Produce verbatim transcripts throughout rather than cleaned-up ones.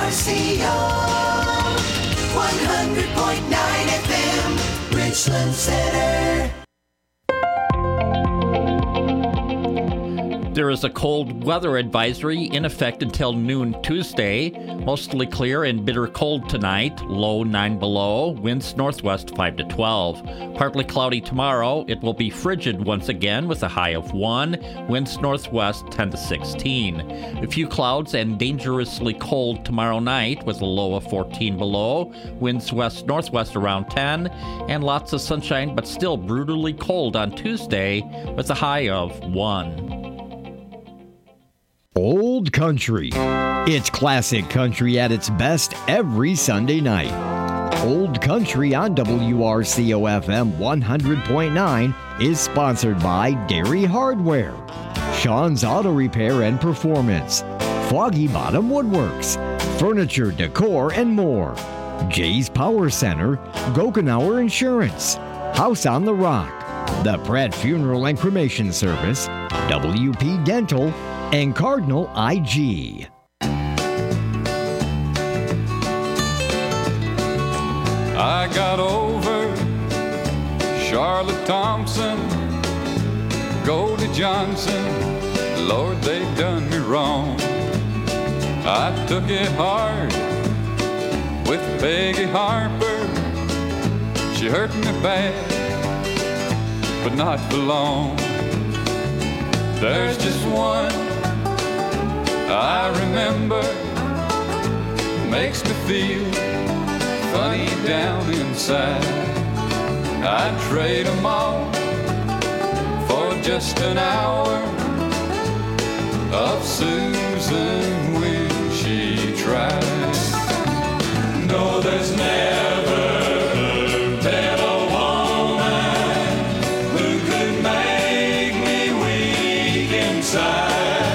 R C O, one hundred point nine F M, Richland Center. There is a cold weather advisory in effect until noon Tuesday. Mostly clear and bitter cold tonight. Low nine below. Winds northwest five to twelve. Partly cloudy tomorrow. It will be frigid once again with a high of one. Winds northwest ten to sixteen. A few clouds and dangerously cold tomorrow night with a low of fourteen below. Winds west northwest around ten. And lots of sunshine but still brutally cold on Tuesday with a high of one. Old Country. It's classic country at its best every Sunday night. Old Country on W R C O F M one hundred point nine is sponsored by Dairy Hardware, Sean's Auto Repair and Performance, Foggy Bottom Woodworks, Furniture Decor and more, Jay's Power Center, Gokenauer Insurance, House on the Rock, the Pratt Funeral and Cremation Service, W P Dental, and Cardinal I G. I got over Charlotte Thompson, Goldie Johnson, Lord, they done me wrong. I took it hard with Peggy Harper. She hurt me bad, but not for long. There's just one I remember, makes me feel funny down inside. I'd trade them all for just an hour of Susan when she tried. No, there's never been a woman who could make me weak inside.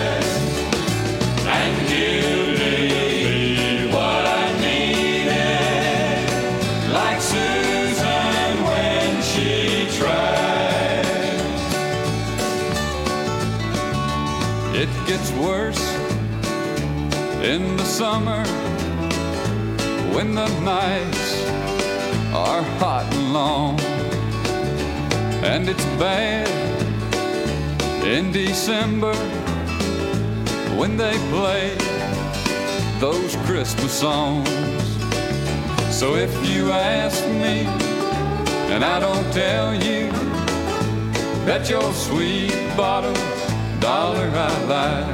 Gets worse in the summer when the nights are hot and long, and it's bad in December when they play those Christmas songs. So if you ask me and I don't tell you, bet your sweet bottom dollar I lie,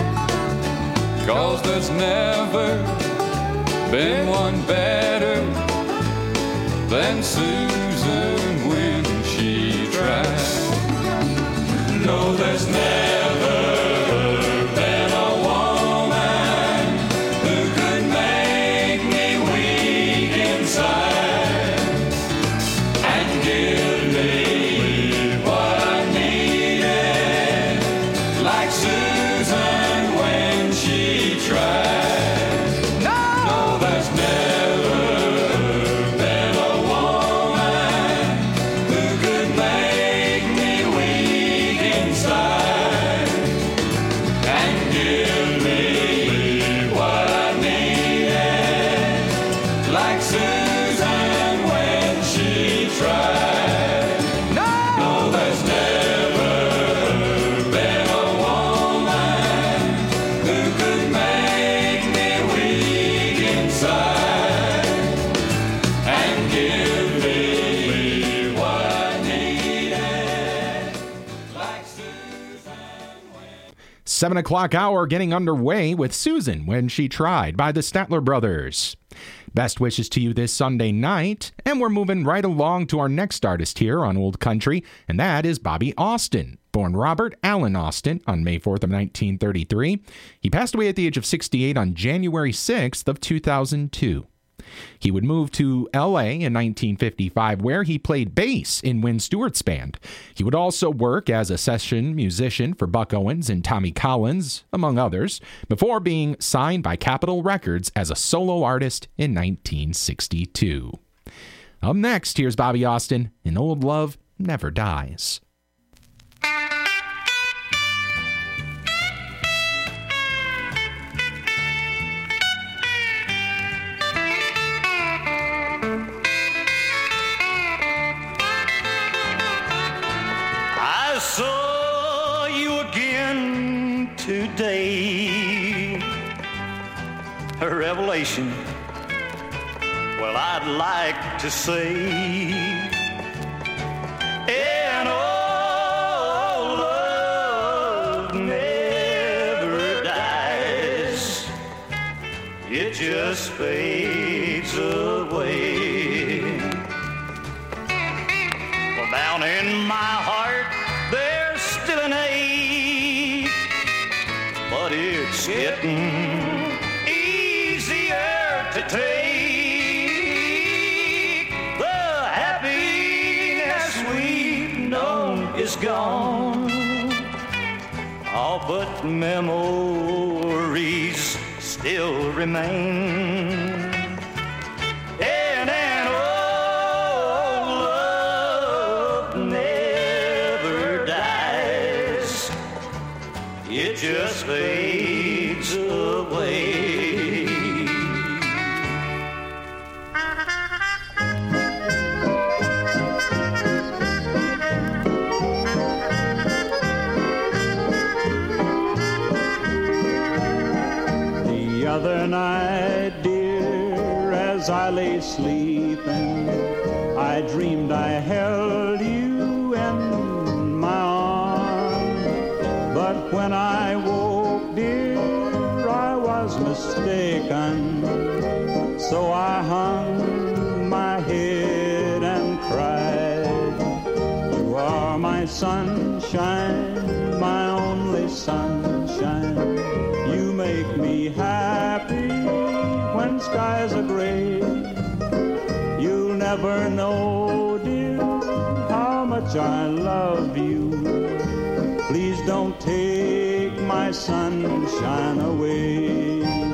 'cause there's never been one better than Susan when she tried. No, there's never been a woman who could make me weak inside and give me what I needed, like Susan when she tried. No, no, there's never been a woman who could make me weak inside and give me what I needed, like Susan when she tried. No, no, there's never been a woman who could make me weak inside and give me what I needed, like Susan when... Seven o'clock hour getting underway with Susan When She Tried by the Statler Brothers. Best wishes to you this Sunday night, and we're moving right along to our next artist here on Old Country, and that is Bobby Austin. Born Robert Allen Austin on May fourth of nineteen thirty-three, he passed away at the age of sixty-eight on January sixth of two thousand two. He would move to L A in nineteen fifty-five, where he played bass in Wynn Stewart's band. He would also work as a session musician for Buck Owens and Tommy Collins, among others, before being signed by Capitol Records as a solo artist in nineteen sixty-two. Up next, here's Bobby Austin, and Old Love Never Dies. again today. A revelation, well, I'd like to say, and all love never dies, it just fades away. Well, down in my heart there's still an ache, but it's getting easier to take. The happiness we've known is gone, all but memories still remain. And an old love never dies, it just fades away. The other night, dear, as I lay sleeping, I dreamed I held you in my arms. But when I woke, dear, I was mistaken. So I hung my head and cried. You are my sunshine, my only sunshine. You make me happy when skies are gray. You'll never know, dear, how much I love you. Please don't take my sunshine away.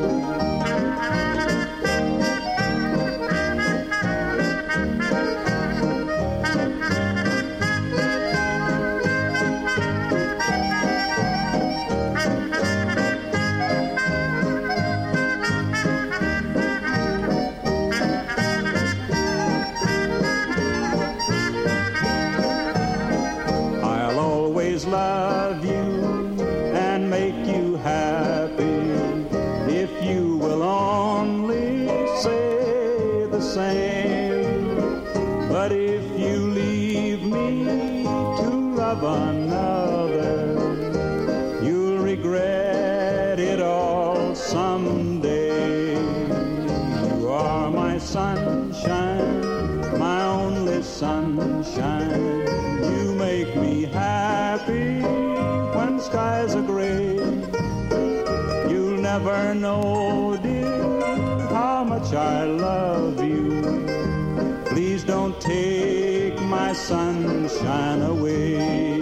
Love you and make you happy if you will only say the same. But if you leave me to love another, you'll regret it all someday. You are my sunshine, my only sunshine. You make me happy when skies are gray. You'll never know, dear, how much I love you. Please don't take my sunshine away.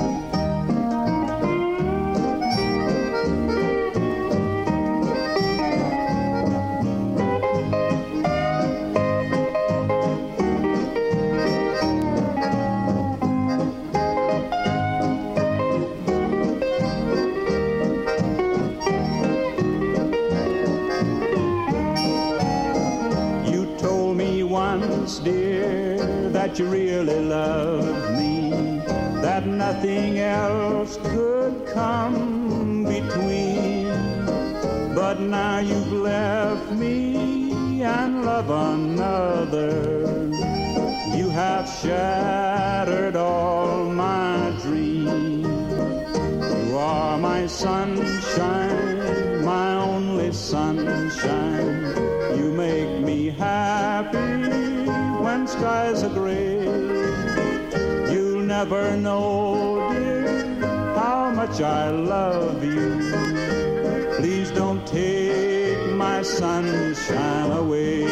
Dear, that you really loved me, that nothing else could come between. But now you've left me and love another. You have shattered all my dreams. You are my sunshine, my only sunshine. You make me happy when skies are gray. You'll never know, dear, how much I love you. Please don't take my sunshine away.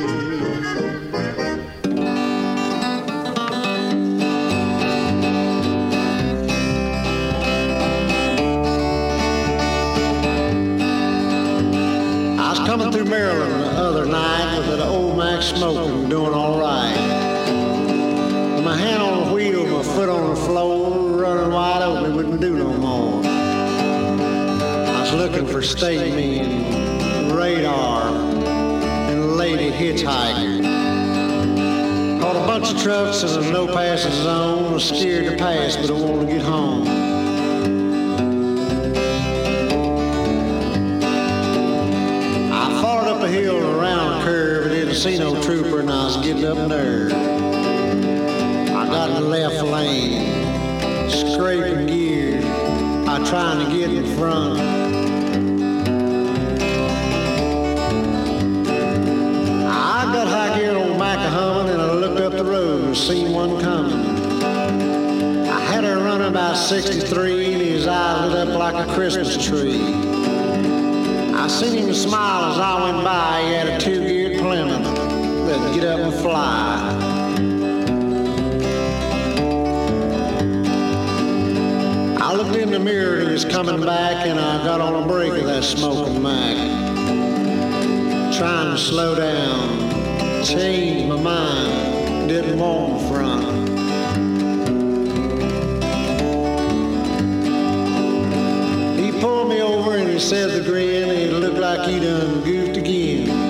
Coming through Maryland the other night with that old Mac smoking, doing all right. With my hand on the wheel, my foot on the floor, running wide open, it wouldn't do no more. I was looking for state men, radar, and a lady hitchhiker. Caught a bunch of trucks in a no passing zone. I was scared to pass, but I wanted to get home. see no trooper and I was getting up nerve. I got in the left lane, scraping gears. I trying to get in front. I got high gear on Mac humming and I looked up the road and seen one coming. I had her running about sixty-three and his eyes lit up like a Christmas tree. I seen him smile as I went by. He had a two-geared Plymouth that'd get up and fly. I looked in the mirror and he was coming back, and I got on a break of that smoking Mac. Trying to slow down, change my mind, didn't want in front. He pulled me over and he said the grin, and it looked like he done goofed again.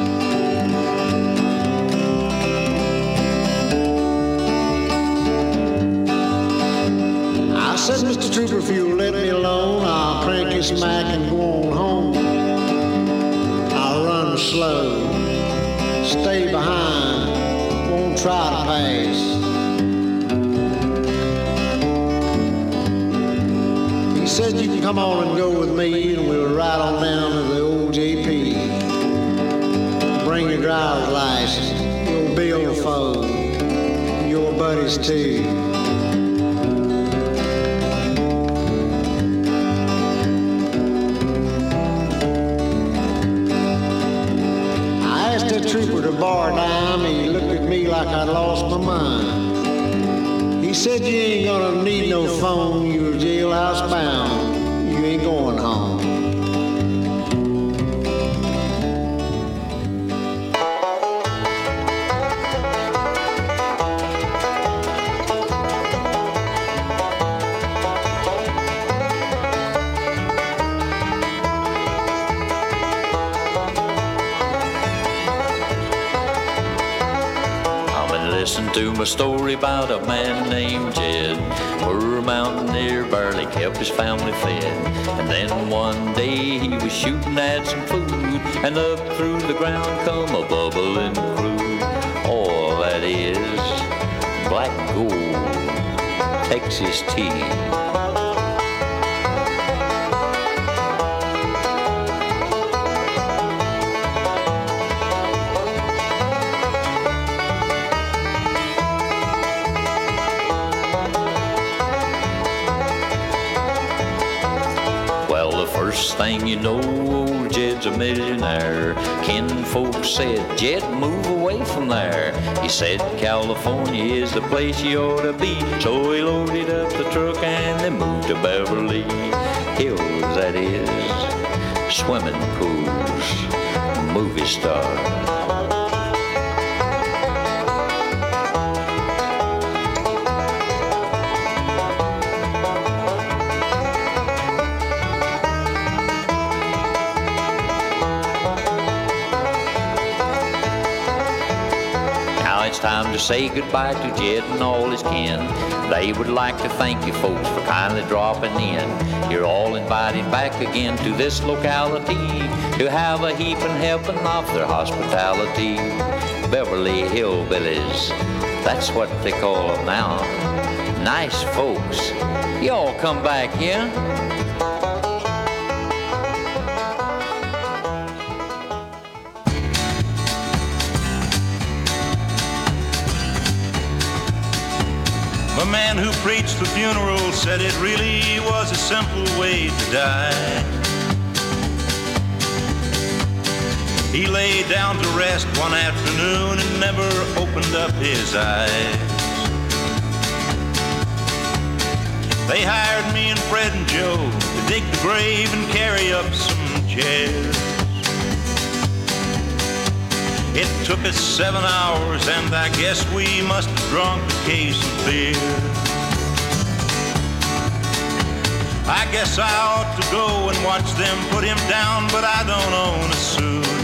I said, Mister Trooper, if you'll let me alone, I'll crank this Mac and go on home. I'll run slow, stay behind, won't try to pass. He said, you can come on and go with me, and we'll ride on down to the old J P. Bring your driver's license, your billfold, and your buddies too. Trooper to bar dime, he looked at me like I'd lost my mind. He said, you ain't gonna need no phone, you're jailhouse bound, you ain't going home. Listen to my story about a man named Jed. Poor mountaineer barely kept his family fed. And then one day he was shooting at some food, and up through the ground come a bubbling crude. All that is black gold, Texas tea. First thing you know, old Jed's a millionaire. Kinfolk said, Jed, move away from there. He said, California is the place you ought to be. So he loaded up the truck and they moved to Beverly Hills, that is, swimming pools, movie star. Time to say goodbye to Jed and all his kin. They would like to thank you folks for kindly dropping in. You're all invited back again to this locality to have a heaping helping of their hospitality. Beverly Hillbillies, that's what they call them now. Nice folks. Y'all come back, yeah? The man who preached the funeral said it really was a simple way to die. He lay down to rest one afternoon and never opened up his eyes. They hired me and Fred and Joe to dig the grave and carry up some chairs. It took us seven hours, and I guess we must have drunk a case of beer. I guess I ought to go and watch them put him down, but I don't own a suit.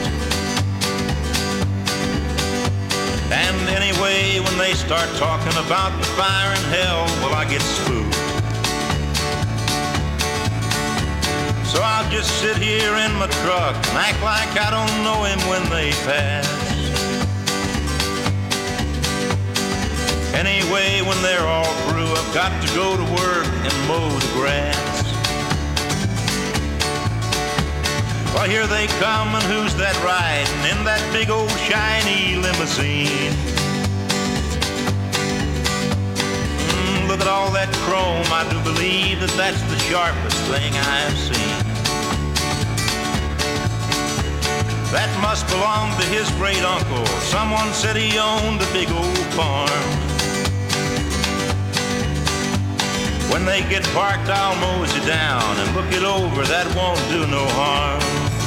And anyway, when they start talking about the fire in hell, well, I get spooked. So I'll just sit here in my truck and act like I don't know him when they pass. anyway, when they're all through, I've got to go to work and mow the grass. Well, here they come, and who's that riding in that big old shiny limousine? Mm, look at all that chrome, I do believe that that's the sharpest thing I've seen. That must belong to his great uncle. Someone said he owned a big old farm. When they get parked, I'll mose it down and look it over, that won't do no harm.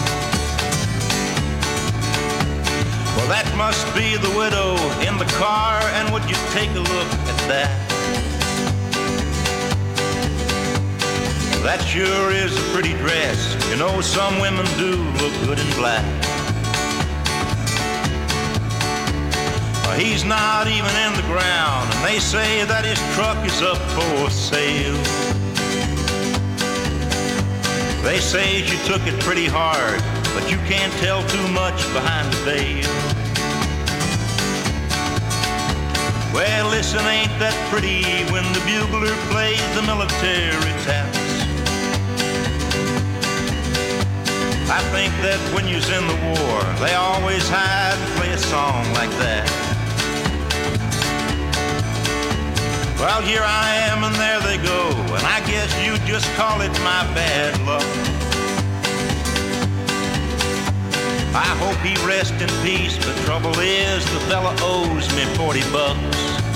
Well, that must be the widow in the car, and would you take a look at that? That sure is a pretty dress. You know, some women do look good in black. He's not even in the ground, and they say that his truck is up for sale. They say she took it pretty hard, but you can't tell too much behind the veil. Well, listen, ain't that pretty when the bugler plays the military taps? I think that when you're in the war, they always hide and play a song like that. Well, here I am, and there they go, and I guess you just call it my bad luck. I hope he rests in peace, but trouble is the fella owes me forty bucks.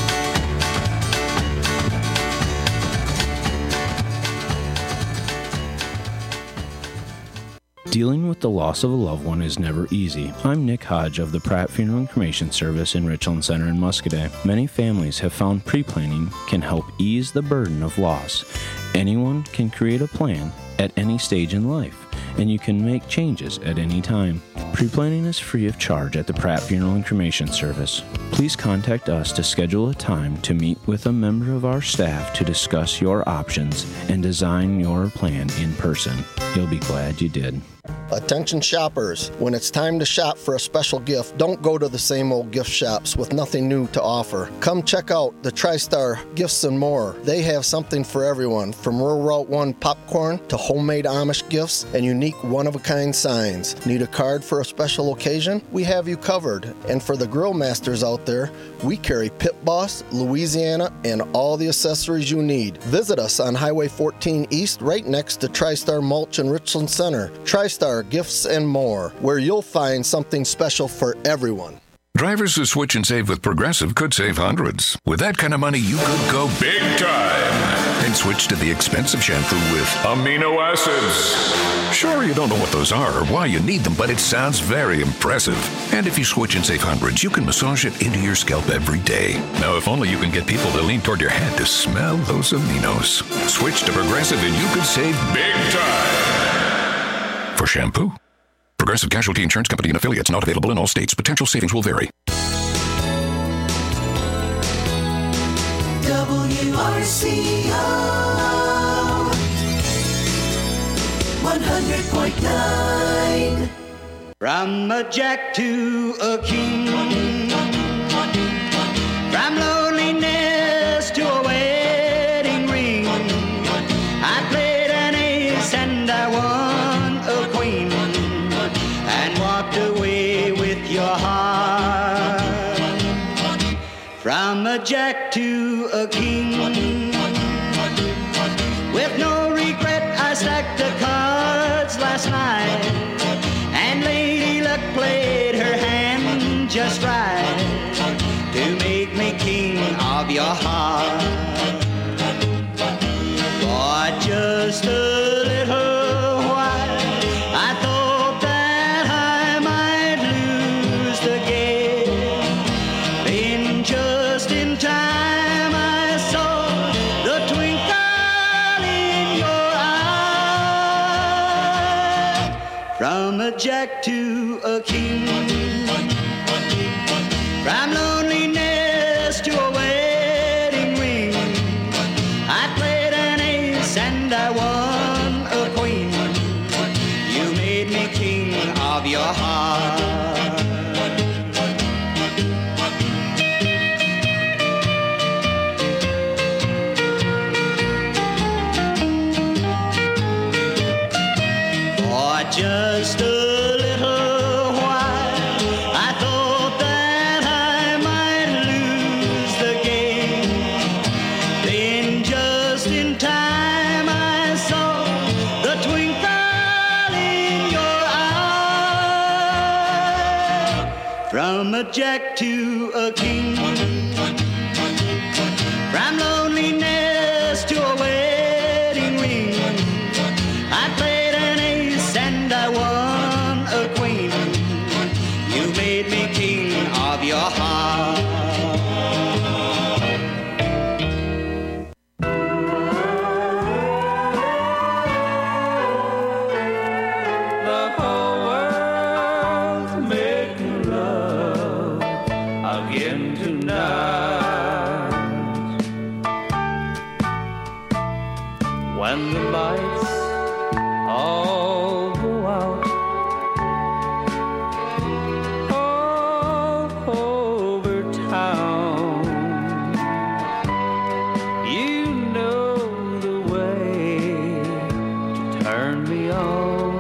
Dealing with the loss of a loved one is never easy. I'm Nick Hodge of the Pratt Funeral and Cremation Service in Richland Center in Muscoda. Many families have found pre-planning can help ease the burden of loss. Anyone can create a plan at any stage in life, and you can make changes at any time. Pre-planning is free of charge at the Pratt Funeral and Cremation Service. Please contact us to schedule a time to meet with a member of our staff to discuss your options and design your plan in person. You'll be glad you did. Attention shoppers, when it's time to shop for a special gift, don't go to the same old gift shops with nothing new to offer. Come check out the TriStar Gifts and More. They have something for everyone, from Rural Route one popcorn to homemade Amish gifts and unique one-of-a-kind signs. Need a card for a special occasion? We have you covered. And for the grill masters out there, we carry Pit Boss, Louisiana, and all the accessories you need. Visit us on Highway fourteen East, right next to TriStar Mulch in Richland Center. TriStar Gifts and More, where you'll find something special for everyone. Drivers who switch and save with Progressive could save hundreds. With that kind of money, you could go big time and switch to the expensive shampoo with amino acids. Sure, you don't know what those are or why you need them, but it sounds very impressive. And if you switch and save hundreds, you can massage it into your scalp every day. Now, if only you can get people to lean toward your head to smell those aminos. Switch to Progressive and you could save big time. For shampoo. Progressive Casualty Insurance Company and affiliates, not available in all states. Potential savings will vary. W R C O one hundred point nine. From a jack to a king, from loneliness to a wedding ring, I played an ace and I won a queen, and walked away with your heart. From a jack to a king, with no regret I stacked the cards last night, and Lady Luck played her hand just right to make me king of your heart. For just a little while I thought that I might lose the game. Then just in time I saw the twinkle in your eye. From a jack to a king, from loneliness to a wedding ring, I played an ace and I won a queen. You made me king of your heart. just a little while. I thought that I might lose the game. Then just in time I saw the twinkle in your eye. From a jack to a king, from loneliness to a wedding ring, I played an ace and I won a queen. You made me king of your heart. The whole world's making love again tonight. When the lights all go out all over town, you know the way to turn me on.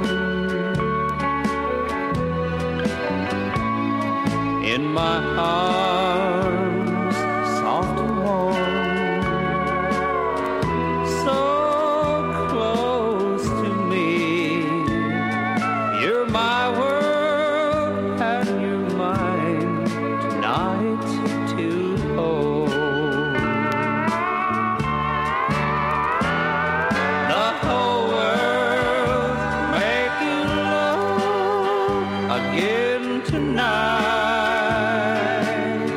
In my arms, soft and warm, so close to me. You're my world and you're mine tonight to hold. The whole world making love again tonight.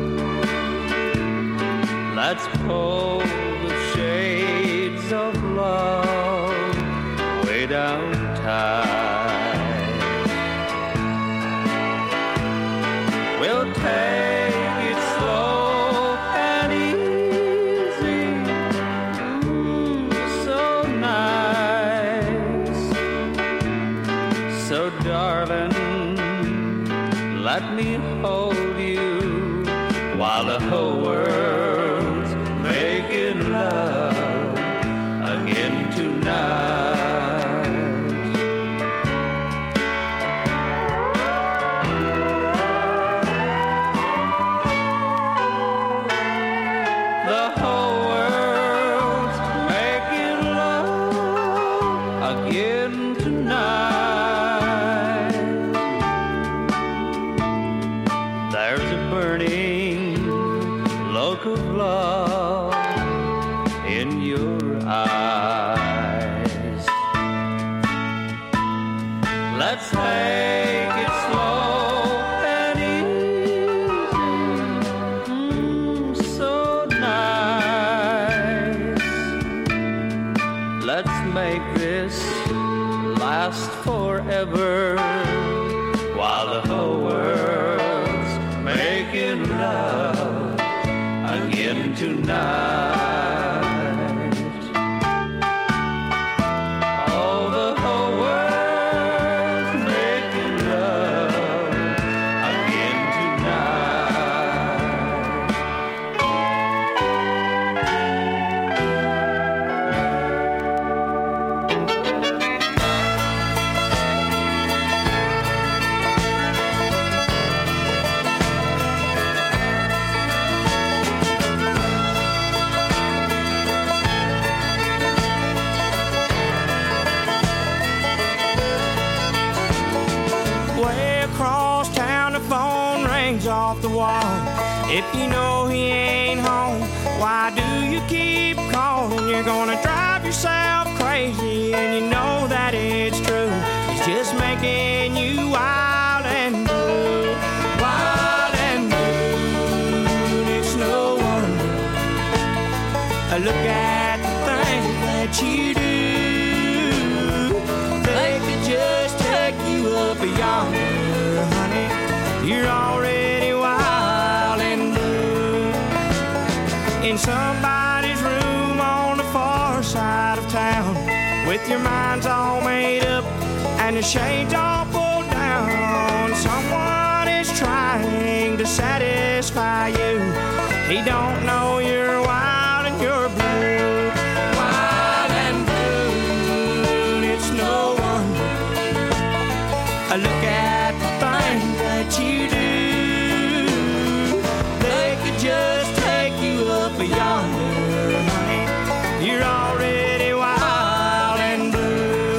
Let's pull the shades of love way down tight. We'll take it slow and easy, mm, so nice. So darling, let me hold you while the whole world's making love again tonight. The whole world's making love again tonight. There's a burning look of love in your eyes. Let's take it slow and easy, mm, so nice. Let's make this last forever while the whole world's making love again tonight. Oh, the whole world's making love again tonight. Way across town, the phone rings off the wall. If you know he ain't home, why do you keep calling? You're gonna drive yourself crazy, and you know that it's true. He's just making you wild and blue, wild and blue. And it's no wonder. Look at the things that you do. They could just take you up yonder, honey. You're already wild and blue. In somebody's room on the far side of town, with your minds all made up and the shades all pulled down. Someone is trying to satisfy you. He don't know you're wild and you're blue, wild and blue. And it's no wonder. Look at the things that you do. They could just take you up yonder, honey. You're already wild and blue.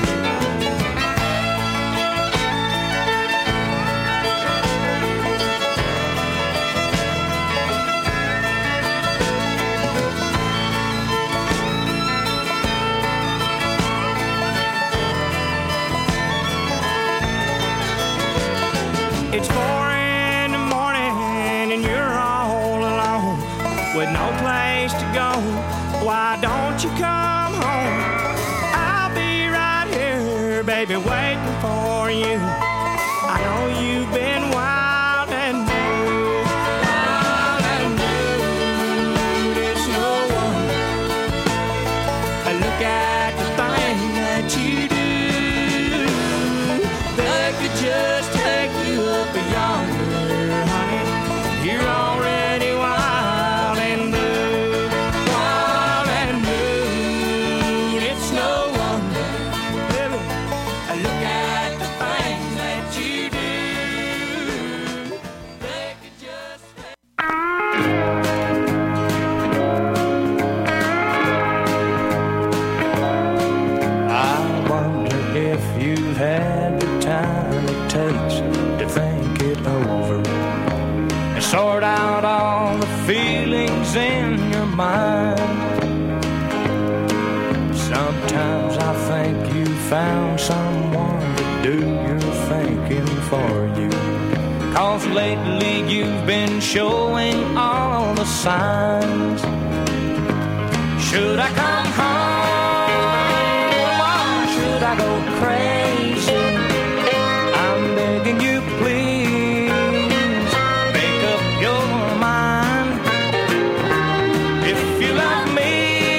It's four in the morning and you're all alone with no place to go. Why don't you come home? I'll be right here, baby, waiting for you. I know you've been wild and blue, wild and blue. There's no one. Look at the thing that you do. They could just take you up yonder, honey. You're already wild and blue, wild and blue. It's no wonder, baby. Look at the things that you do. They could just I wonder if you've had the time it takes to think it over and sort out all the feelings in your mind. Sometimes I think you found someone to do your thinking for you, 'cause lately you've been showing all the signs. Should I come home or should I go crazy? I'm begging you, please, make up your mind. If you love me,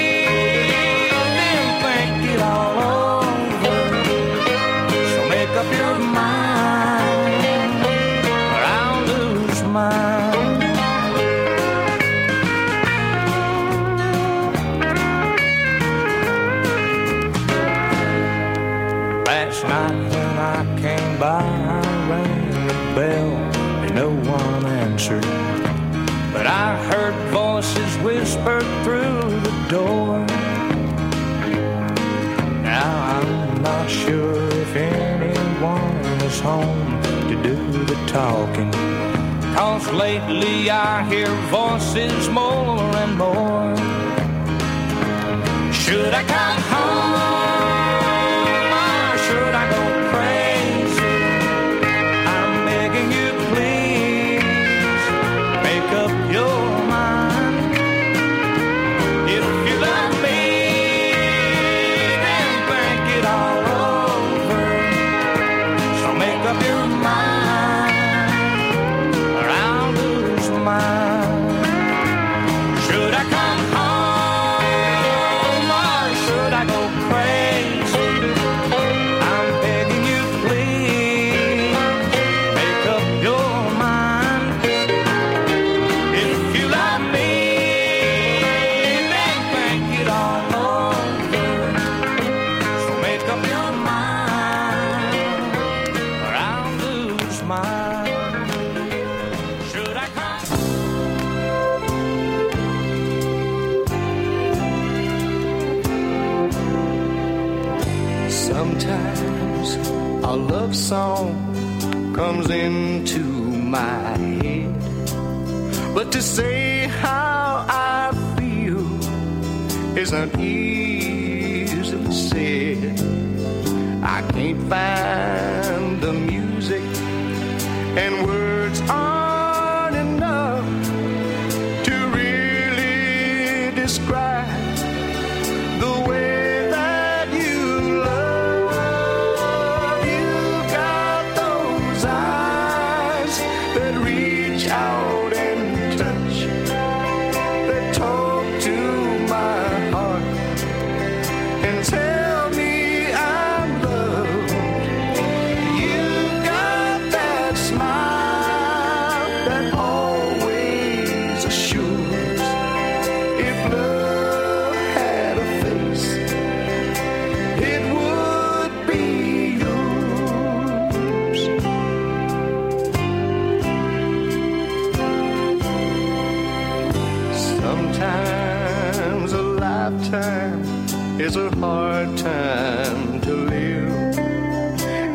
then think it all over. So make up your mind, or I'll lose mine. Last night when I came by, I rang the bell and no one answered. But I heard voices whisper through the door. Now I'm not sure if anyone is home to do the talking, 'cause lately I hear voices more and more. Should I come home or should I go crazy? I'm begging you, please, make up your mind. If you love me, then think it all over. So make up your mind, or I'll lose mine. Should I come home or should I go crazy? I'm begging you, please, make up your mind. If you love me, then think it all over. So make up your mind, or I'll lose mine. Should I come? Sometimes a love song comes into my head, but to say how I feel isn't easily said. I can't find the music, and words aren't enough to really describe the way that you love. You got those eyes that reach out and touch, that talk to my heart and tell me I'm loved. You got that smile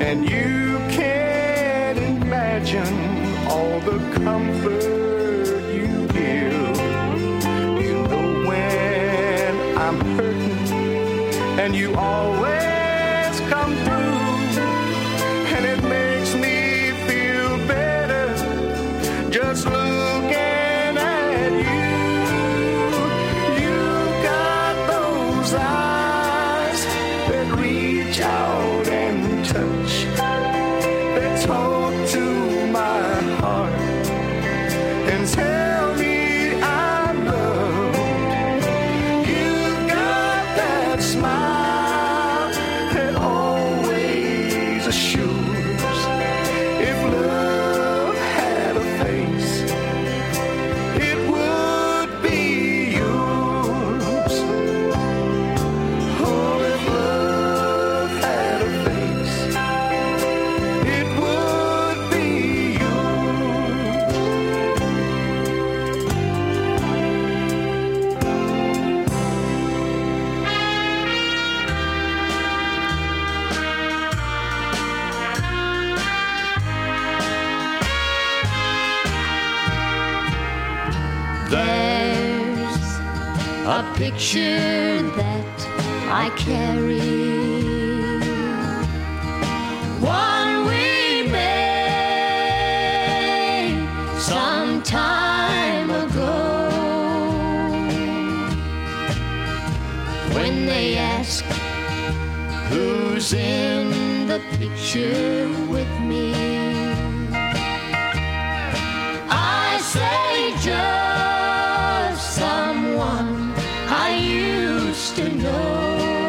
and you can't imagine all the comfort you give. You know when I'm hurting, and you always come through, and it makes me feel better just looking at you. You got those eyes that reach out and touch, that talk to my heart and tell me I'm loved. You got that smile that always assures. If love had a face, it would be yours. Oh, if love had a face, it would be There's a picture that I carry, one we made some time ago. When they ask who's in the picture with me, I say just someone I used to know.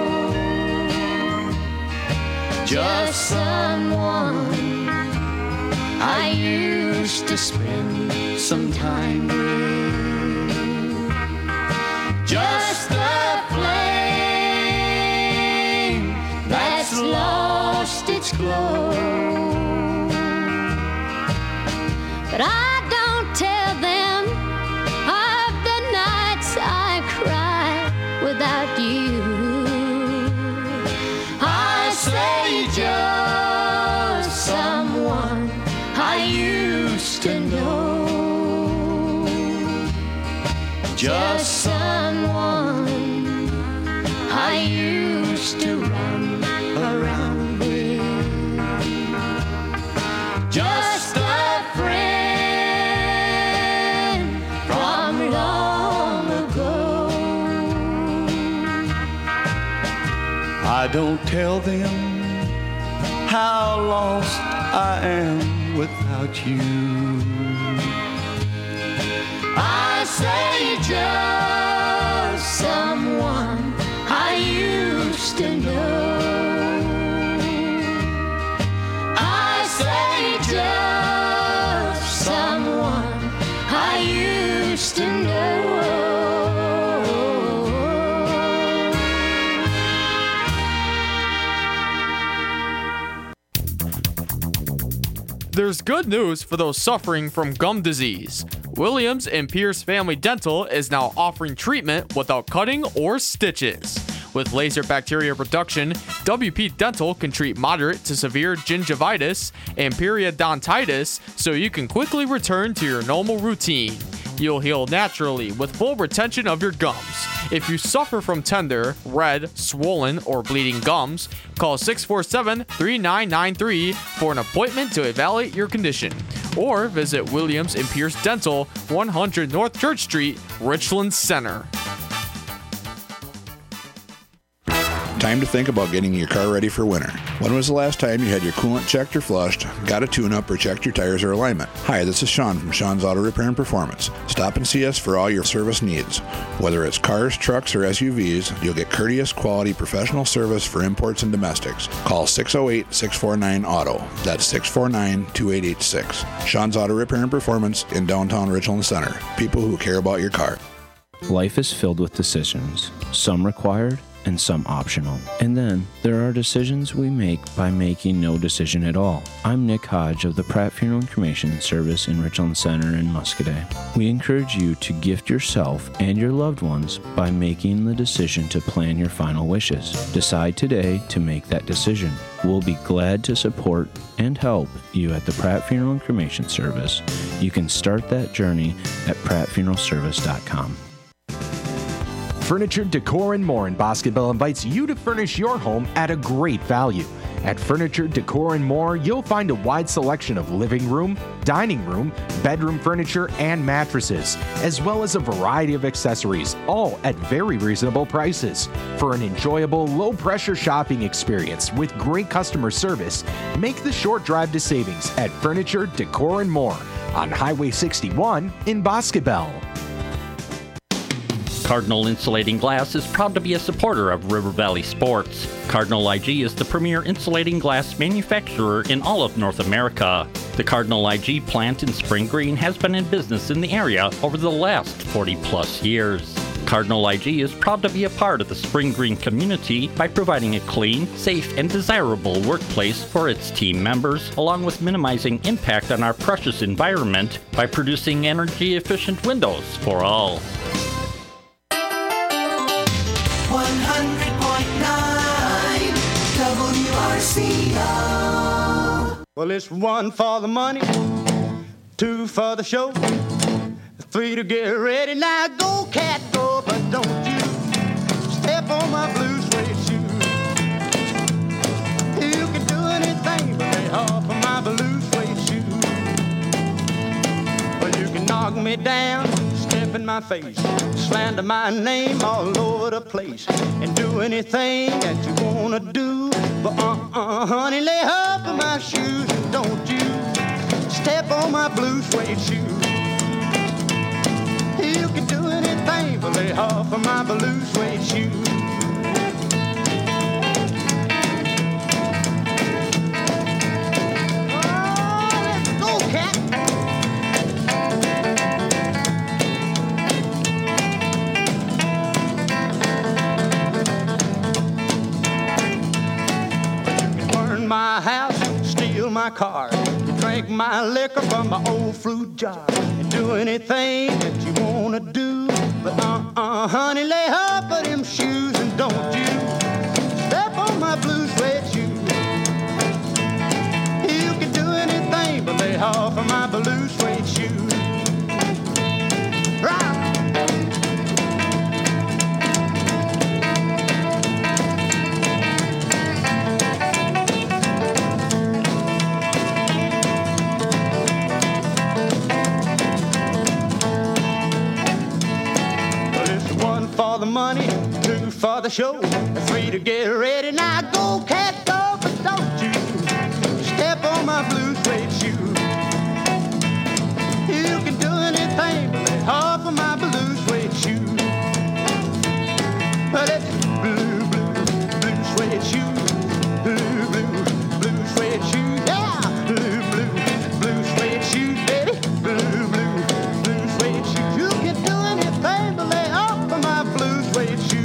Just someone I used to spend some time with. Just a flame that's lost its glow. But I don't tell them of the nights I cry without you. I say just someone I used to know. Just someone I used to run around with. Just a friend from long ago. I don't tell them how lost I am without you. I say just someone I used to know. I say just someone I used to know. There's good news for those suffering from gum disease. Williams and Pierce Family Dental is now offering treatment without cutting or stitches. With laser bacteria reduction, W P Dental can treat moderate to severe gingivitis and periodontitis so you can quickly return to your normal routine. You'll heal naturally with full retention of your gums. If you suffer from tender, red, swollen, or bleeding gums, call six four seven, three nine nine three for an appointment to evaluate your condition. Or visit Williams and Pierce Dental, one hundred North Church Street, Richland Center. Time to think about getting your car ready for winter. When was the last time you had your coolant checked or flushed, got a tune-up, or checked your tires or alignment? Hi, this is Sean from Sean's Auto Repair and Performance. Stop and see us for all your service needs. Whether it's cars, trucks, or S U Vs, you'll get courteous, quality, professional service for imports and domestics. Call six oh eight, six four nine, auto. That's six four nine, two eight eight six. Sean's Auto Repair and Performance in downtown Richland Center. People who care about your car. Life is filled with decisions, some required and some optional. And then there are decisions we make by making no decision at all. I'm Nick Hodge of the Pratt Funeral and Cremation Service in Richland Center in Muscadet. We encourage you to gift yourself and your loved ones by making the decision to plan your final wishes. Decide today to make that decision. We'll be glad to support and help you at the Pratt Funeral and Cremation Service. You can start that journey at pratt funeral service dot com. Furniture, Decor, and More in Bosqueville invites you to furnish your home at a great value. At Furniture, Decor, and More, you'll find a wide selection of living room, dining room, bedroom furniture, and mattresses, as well as a variety of accessories, all at very reasonable prices. For an enjoyable, low-pressure shopping experience with great customer service, make the short drive to savings at Furniture, Decor, and More on Highway sixty-one in Bosqueville. Cardinal Insulating Glass is proud to be a supporter of River Valley Sports. Cardinal I G is the premier insulating glass manufacturer in all of North America. The Cardinal I G plant in Spring Green has been in business in the area over the last forty plus years. Cardinal I G is proud to be a part of the Spring Green community by providing a clean, safe, and desirable workplace for its team members, along with minimizing impact on our precious environment by producing energy-efficient windows for all. one hundred point nine W R C O. Well, it's one for the money, two for the show, three to get ready. Now go, cat, go, but don't you step on my blue suede shoe. You can do anything but lay off of my blue suede shoe. Well, you can knock me down, step in my face, slander my name all over the place, and do anything that you wanna do. But uh-uh, honey, lay off of my shoes, and don't you step on my blue suede shoe. You can do anything but lay off of my blue suede shoe. Oh, let's go, cat. My house, steal my car, drink my liquor from my old fruit jar, and do anything that you wanna do. But uh-uh, honey, lay off of them shoes, and don't you step on my blue suede shoe. You can do anything but lay off of my blue suede shoe. Right. For the money, two for the show, three to get ready. Now go, cat, go, but don't you step on my blue suede shoe. You can do anything but lay off of my blue suede shoe. But it's blue, blue, blue suede shoe. Blue, blue, blue suede shoe. Yeah, blue, blue, blue suede shoe, baby. Blue, blue, blue suede shoe. You can do anything but lay off of my blue suede shoe.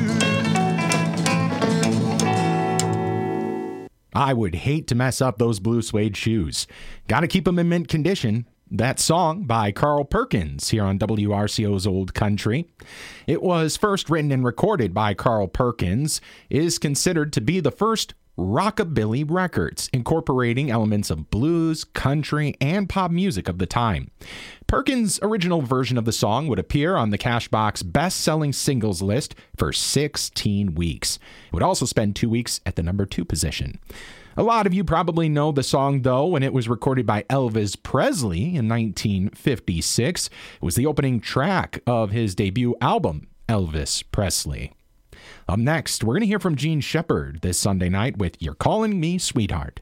I would hate to mess up those blue suede shoes. Gotta keep them in mint condition. That song by Carl Perkins here on W R C O's Old Country. It was first written and recorded by Carl Perkins, is considered to be the first rockabilly records, incorporating elements of blues, country, and pop music of the time. Perkins' original version of the song would appear on the Cashbox best-selling singles list for sixteen weeks. It would also spend two weeks at the number two position. A lot of you probably know the song, though, when it was recorded by Elvis Presley in nineteen fifty-six. It was the opening track of his debut album, Elvis Presley. Up next, we're going to hear from Gene Shepard this Sunday night with You're Calling Me Sweetheart.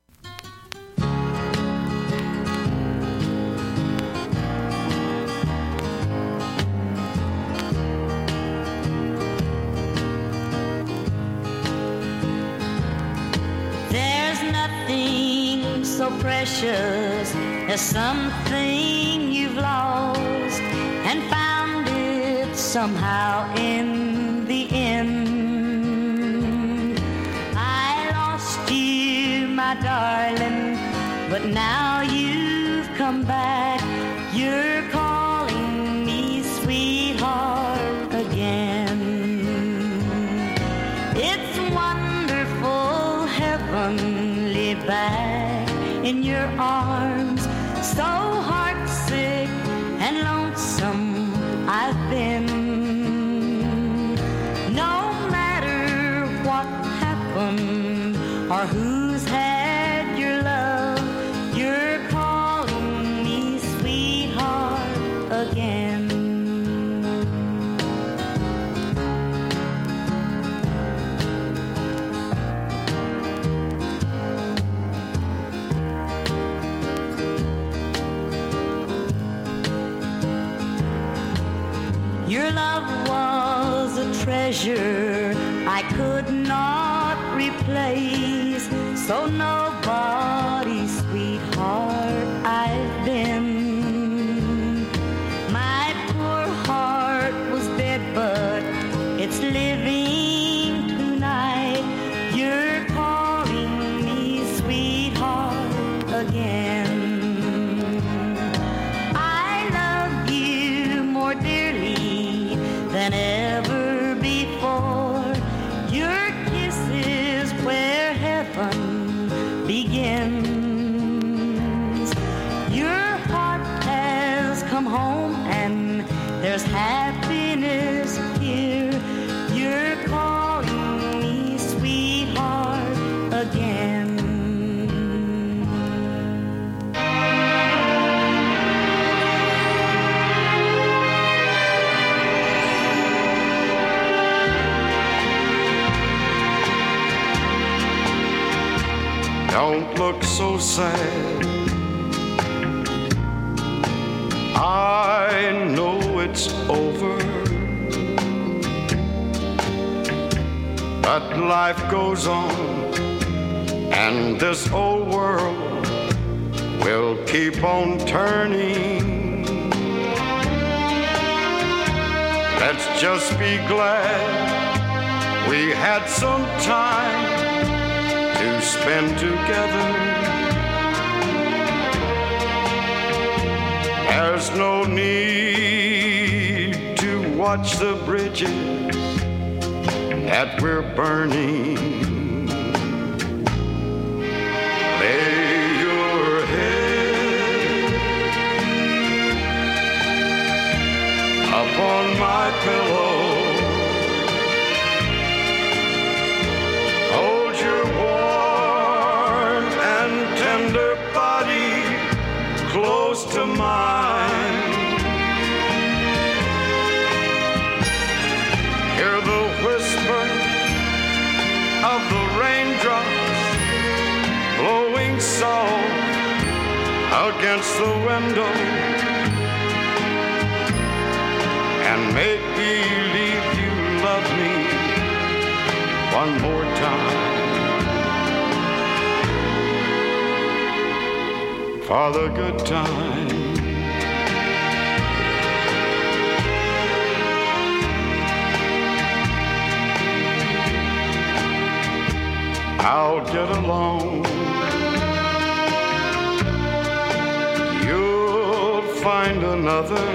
There's nothing so precious as something you've lost and found it somehow in the end. my darling, but now you've come back. You're calling me sweetheart again. It's wonderful, heavenly back in your arms. So heartsick and lonesome I've been. No matter what happened or who's had your love, you're calling me sweetheart again. Your love was a treasure I could not replace. So nobody's sweetheart I've been. My poor heart was dead, but it's living tonight. You're calling me sweetheart again. I love you more dearly than ever before. Your kiss is where heaven begins. Your heart has come home and there's happiness here. You're calling me sweetheart again. Don't look so sad. I know it's over, but life goes on, and this old world will keep on turning. Let's just be glad we had some time to spend together. There's no need to watch the bridges that we're burning. Lay your head upon my pillow. Hold your warm and tender body close to mine. Hear the whisper of the raindrops blowing soft against the window, and make believe you love me one more time. For the good time. I'll get along. You'll find another,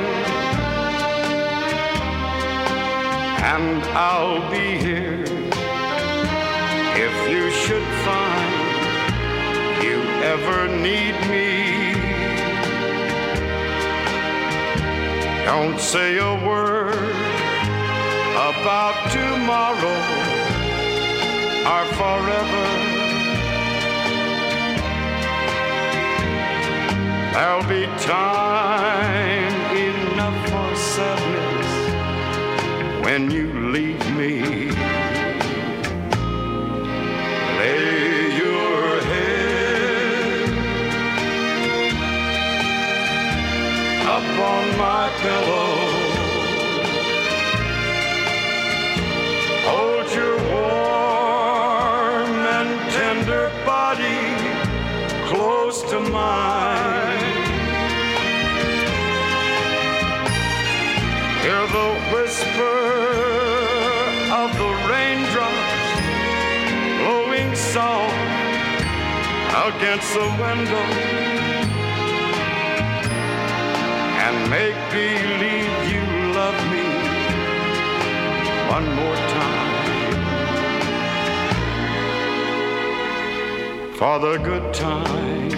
and I'll be here if you should find you ever need me. Don't say a word about tomorrow or forever. There'll be time enough for sadness when you leave me. Lay your head upon my pillow. Hold your warm and tender body close to mine. Hear the whisper of the raindrops blowing soft against the window and make believe you love me one more time for the good time.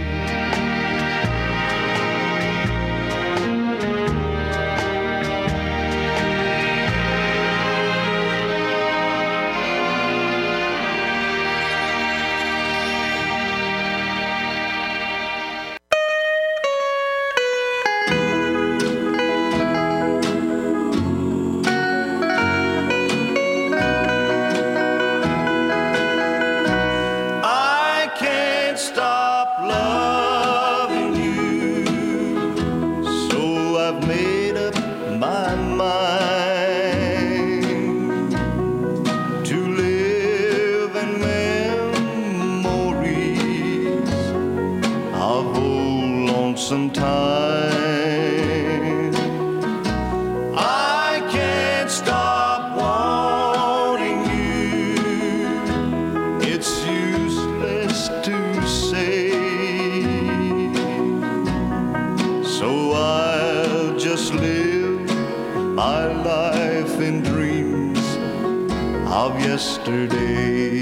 Yesterday,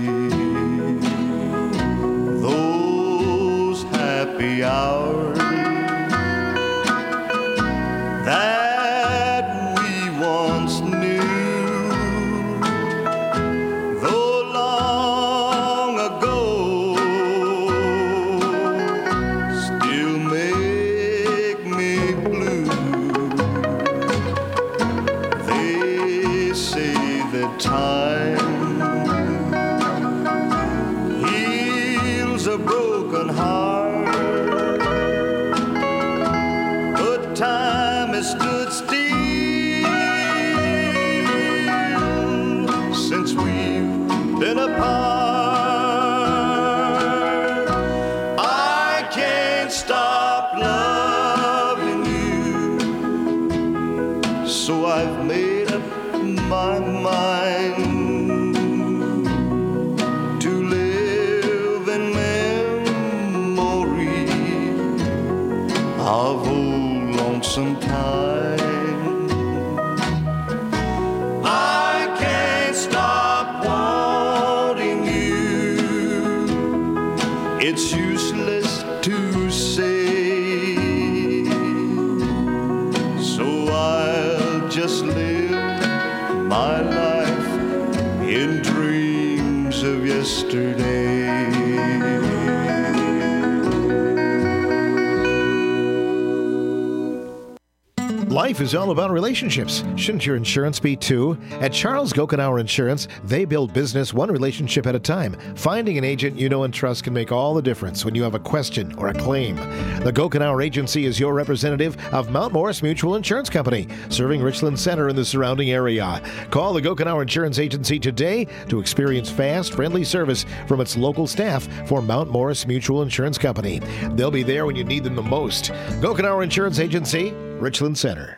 those happy hours that we once knew, though long ago, still make me blue. They say that time a broken heart, but time has stood still since we've been apart. I can't stop loving you, so I've made up my mind of old lonesome time. I can't stop wanting you. It's useless to say, so I'll just live my life in dreams of yesterday. Life is all about relationships. Shouldn't your insurance be too? At Charles Gokenauer Insurance, they build business one relationship at a time. Finding an agent you know and trust can make all the difference when you have a question or a claim. The Gokenauer Agency is your representative of Mount Morris Mutual Insurance Company, serving Richland Center and the surrounding area. Call the Gokenauer Insurance Agency today to experience fast, friendly service from its local staff for Mount Morris Mutual Insurance Company. They'll be there when you need them the most. Gokenauer Insurance Agency, Richland Center.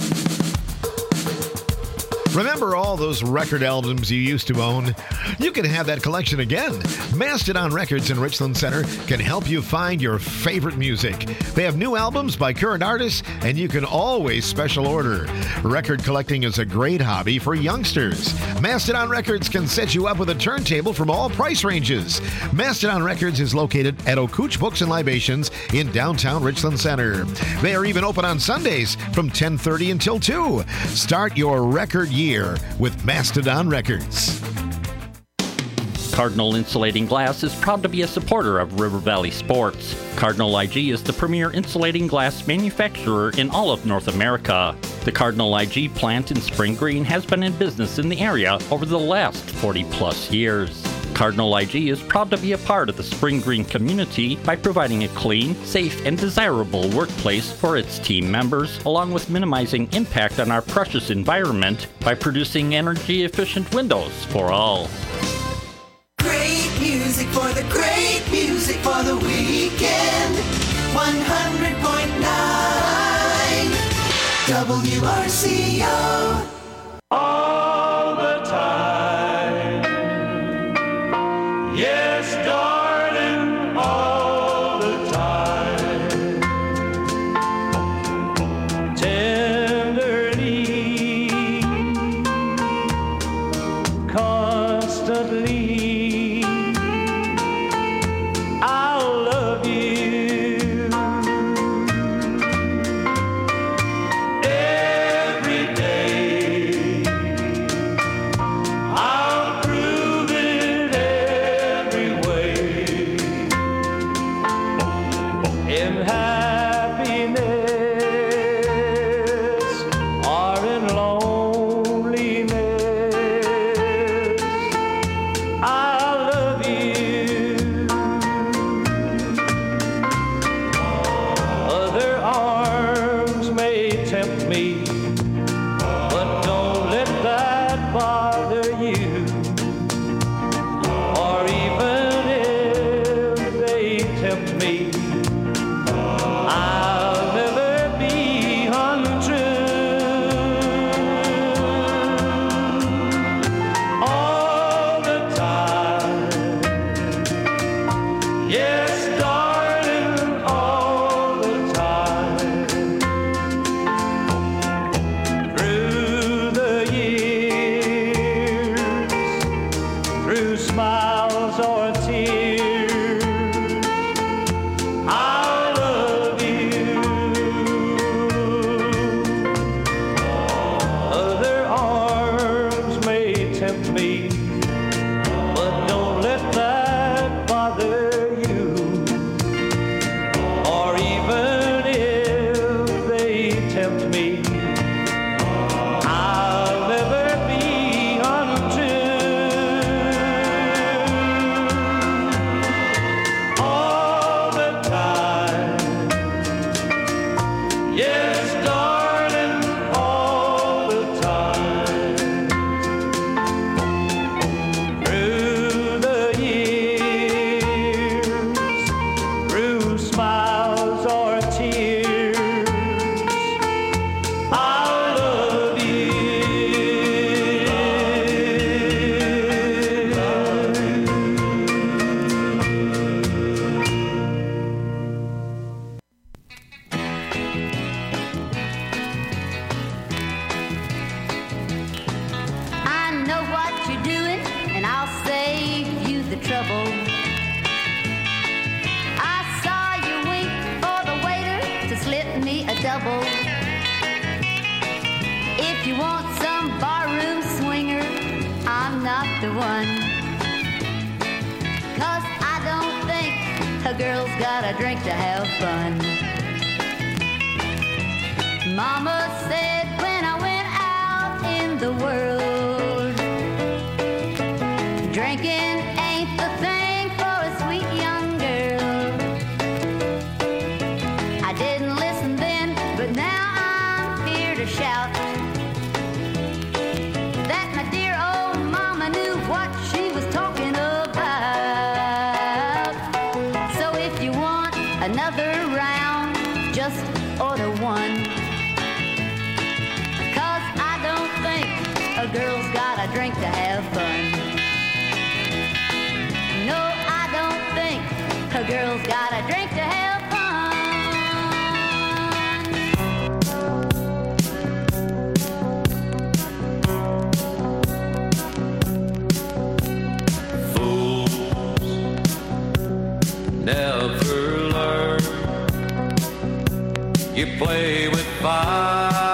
Remember all those record albums you used to own? You can have that collection again. Mastodon Records in Richland Center can help you find your favorite music. They have new albums by current artists, and you can always special order. Record collecting is a great hobby for youngsters. Mastodon Records can set you up with a turntable from all price ranges. Mastodon Records is located at O'Cooch Books and Libations in downtown Richland Center. They are even open on Sundays from ten thirty until two. Start your record year with Mastodon Records. Cardinal Insulating Glass is proud to be a supporter of River Valley Sports. Cardinal I G is the premier insulating glass manufacturer in all of North America. The Cardinal I G plant in Spring Green has been in business in the area over the last forty plus years. Cardinal I G is proud to be a part of the Spring Green community by providing a clean, safe, and desirable workplace for its team members, along with minimizing impact on our precious environment by producing energy-efficient windows for all. Great music for the great music for the weekend. one hundred point nine W R C O. All the time. Yes, darling, Yes, darling, all the time. Through the years, through smiles or tears, I'll love you. Other arms may tempt me, but don't let that bother you. Or even if they tempt me, I'll never be untrue. All the time, yes, darling, all the time. Through the years, through smiles or tears, I'll love you. I know what you're doing, and I'll save you the trouble. I saw you wink for the waiter to slip me a double. If you want some barroom swinger, I'm not the one. 'Cause I don't think a girl's got a drink to have fun. Mama said when I went out in the world, drinking ain't the thing for a sweet young girl. I didn't listen then, but now I'm here to shout that my dear old mama knew what she was talking about. So if you want another round, just order one. 'Cause I don't think a girl's got a drink to have fun. No, I don't think a girl's got a drink to have fun. Never learn. You play with fire.